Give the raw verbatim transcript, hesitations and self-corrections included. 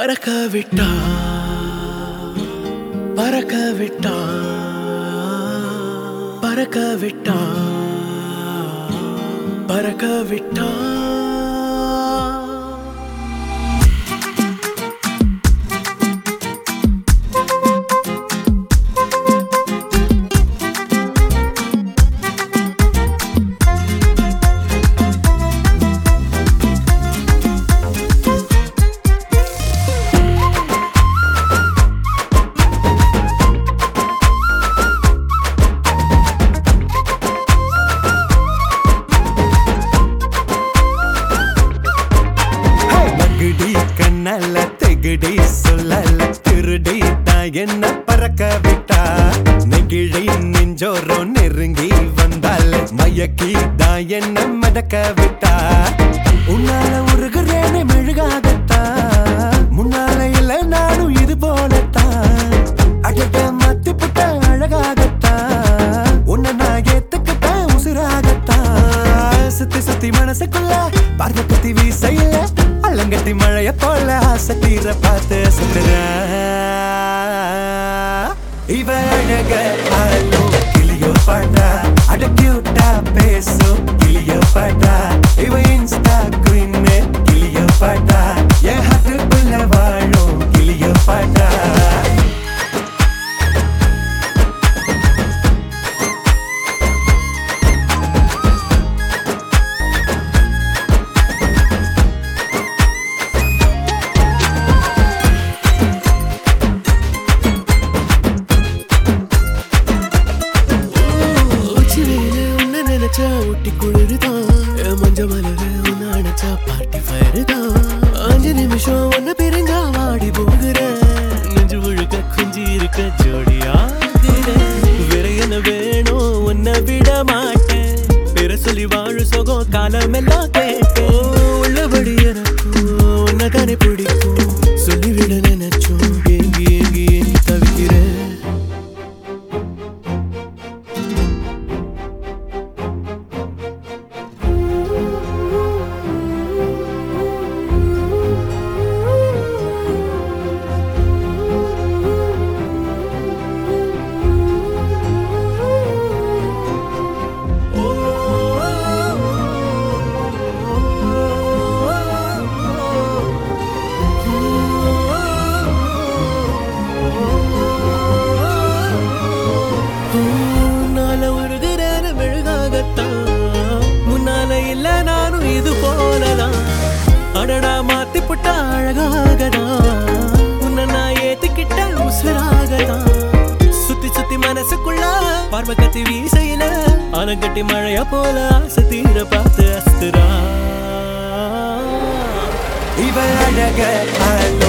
பறக்க விட்டா பறக்க விட்டா பறக்க விட்டா பறக்க விட்டா கண்ணல்ல தெகுடி சொல்லல திருடி தான் என்ன பறக்க விட்டா நெகிழி நெஞ்சோரோ நெருங்கி வந்தால் மயக்கி தான் என்ன மடக்க விட்டா உன்னால உருகுறேனே மெழுகாகத்தா முன்னால இல்ல நானும் இது போலத்தான் அடட மத்தி புட்ட அழகாகத்தா உன்னை நான் ஏத்துக்கிட்டேன் உசுராகத்தான் சுத்தி சுத்தி மனசுக்குள்ள பார்வை கத்தி வீசையில அல்லங்கட்டி மழைய போல ஆசை தீர பார்த்து சுத்துற இவ அழக ஆளோ கிளியோ பாட்டா அட கியூட்டா பேசோ கிளியோ பாட்டா இவ இன்ஸ்டா குயின் கிளியோ பாட்டா என் ஹார்ட்டுக்குள்ள வாழும் கிளியோ பாட்டா ஊட்டி குளிருதான் மஞ்ச மலரு உன்ன அணைச்சா பார்ட்டி ஃபயரு தான் அஞ்சு நிமிஷம் ஒன்ன பிரிஞ்சா வாடி போகிற நெஞ்சு முழுக்க குஞ்சி இருக்க ஜோடியா வேற என்ன வேணும் உன்னை விட மாட்டேன் பேர சொல்லி வாழு சோகம் காலம் எல்லாம் கேட்டேன் உள்ளபடி எனக்கும் உன்னை தானே பிடிக்கும் சொல்லிவிட நினைச்சோம் ஏங்கி ஏங்கி ஏங்கி தவிக்கிறேன் முன்னால இல்ல நானும் இது போலதான் அடடா மாத்தி புட்டா அழகாகதான் உன்னை நான் ஏத்துக்கிட்ட உசுராகதான் சுத்தி சுத்தி மனசுக்குள்ள பார்வை கத்தி வீசையில அனங்கட்டி மழைய போல ஆசை தீர பார்த்து அஸ்துரா இவ அழக